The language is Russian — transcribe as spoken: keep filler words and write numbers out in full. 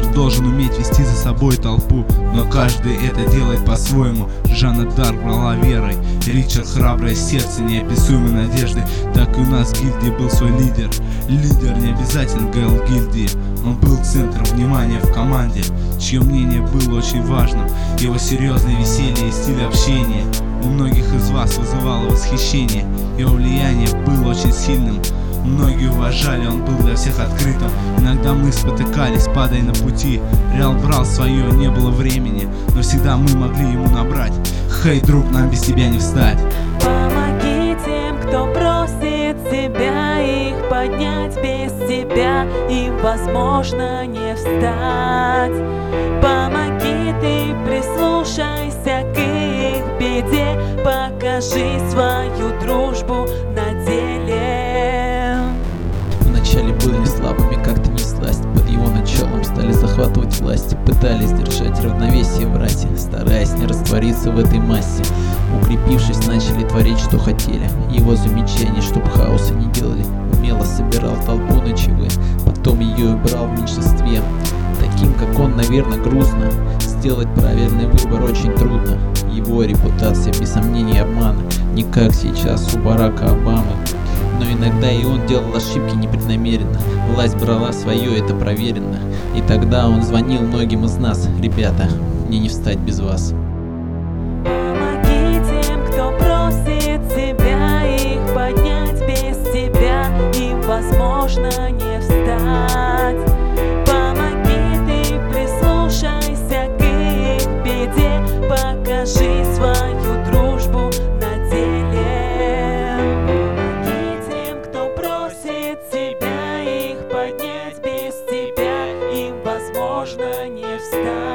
должен уметь вести за собой толпу, но каждый это делает по-своему. Жанна Дарк брала верой, Ричард храброе сердце, неописуемой надежды. Так и у нас в гильдии был свой лидер. Лидер не обязательно говорил в гильдии, он был центром внимания в команде, чье мнение было очень важным. Его серьезное веселье и стиль общения у многих из вас вызывало восхищение. Его влияние было очень сильным, многие уважали, он был для всех открытым. Иногда мы спотыкались, падая на пути. Реал брал свое, не было времени, но всегда мы могли ему набрать. Хей, друг, нам без тебя не встать. Помоги тем, кто просит тебя, их поднять без тебя им возможно не встать. Помоги ты, прислушайся к их беде, покажи свою дружбу на деле. Вначале были слабыми, как-то не сласть. Под его началом стали захватывать власть, пытались держать равновесие братья, стараясь не раствориться в этой массе. Укрепившись, начали творить, что хотели. Его замечания, чтоб хаоса не делали. Умело собирал толпу на ЧВ, потом ее и брал в меньшинстве. Таким, как он, наверное, грустно. Сделать правильный выбор очень трудно. Его репутация, без сомнений, обмана, не как сейчас у Барака Обамы. Но иногда и он делал ошибки непреднамеренно. Власть брала свое, это проверено. И тогда он звонил многим из нас: ребята, мне не встать без вас. Помоги тем, кто просит тебя, их поднять без тебя им возможно не встать. Помоги ты, прислушайся к их беде, покажи свою дружбу на деле. Помоги тем, кто просит тебя, их поднять без тебя им возможно не встать.